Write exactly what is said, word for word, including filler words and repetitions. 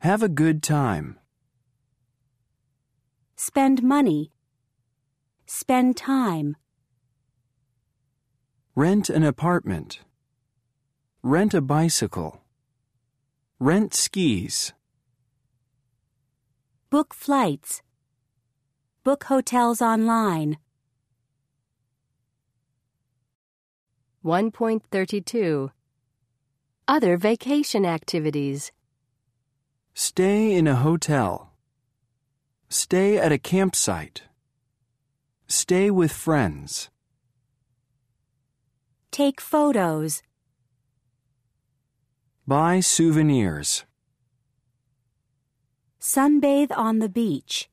Have a good time. Spend money. Spend time. Rent an apartment. Rent a bicycle. Rent skis. Book flights. Book hotels online. one point thirty-two. Other vacation activities. Stay in a hotel. Stay at a campsite. Stay with friends. Take photos. Buy souvenirs. Sunbathe on the beach.